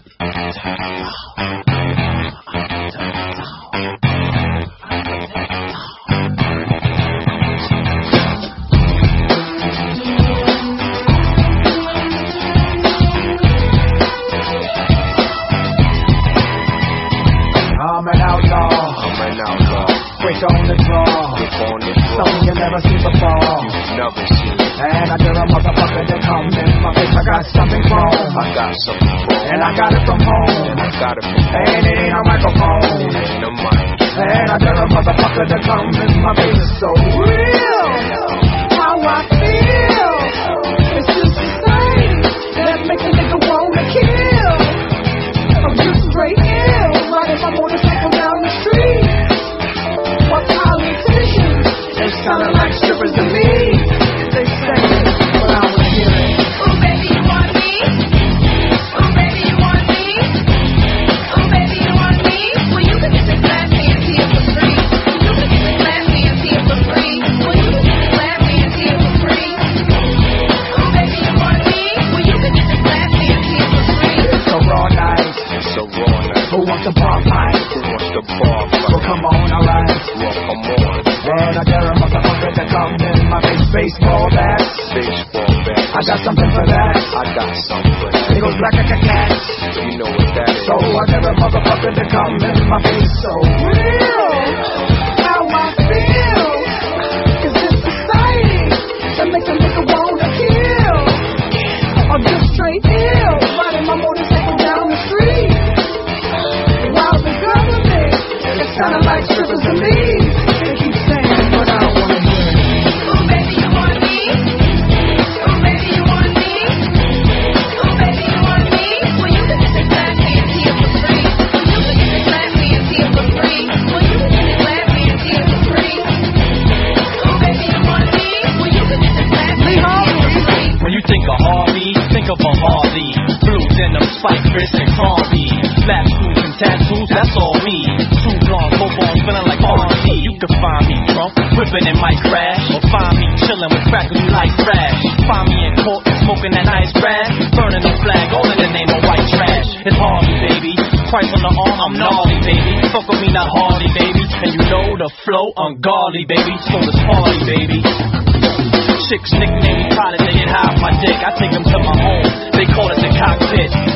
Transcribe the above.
I'm an outlaw. Quick on the draw. Something you never seen before. And I dare a motherfucker to come in my face. I got something wrong. And I got it from home. And it ain't a microphone. And I dare a motherfucker to come in my face. It's so real. How I feel. It's just society that makes a nigga wanna kill. I'm just straight ill. Riding my motorcycle down the street. My politicians, they sounding like strippers to me. They say, but I was hearing. Ooh, baby, you want me? Ooh, baby, you want me? Ooh, baby, you want me? Well, you can get this last dance here for free. You can get this last dance here for free. Well, you can get this last dance here for free. Ooh, baby, you want me? Well, you can get this last dance here for free. It's a raw night. Who wants a bar fight? Well, come on, alright. And I dare a motherfucker to come in my face. Baseball bat. I got something for that. It goes black like a cat. So I dare a motherfucker to come in my face. So real. How I feel. 'Cause this society that makes a nigga wanna kill. I'm just straight ill. Riding my motorcycle down the street. While the government is sounding like strippers to me. They keep saying, but I don't wanna hear it. Ooh, baby, you want me? Ooh, baby, you want me? Ooh, baby, you want me? Well, you can get this last dance here for free. You can get this last dance here for free. Well, you can get this last dance here for free. Ooh, baby, you want me? Well, you can get this last dance here for free. When you think of Harvey, think of a Harley. Blue denim, spike wrist, and Harvey. Flat shoes and tattoos, that's all me. Two blonde, both on, feeling like R&B. You can find me drunk, whipping in my crash. Or find me chilling with crackers who like trash. Find me in court, smoking that nice grass. Burning the flag, all in the name of white trash. It's Harvey, baby. Christ on the arm, I'm gnarly, baby. Fuck with me, not Harley, baby. And you know the flow, ungodly, baby. So it's party, baby. Chicks nickname me pilot, they get high off my dick. I take them to my home, they call it the cockpit.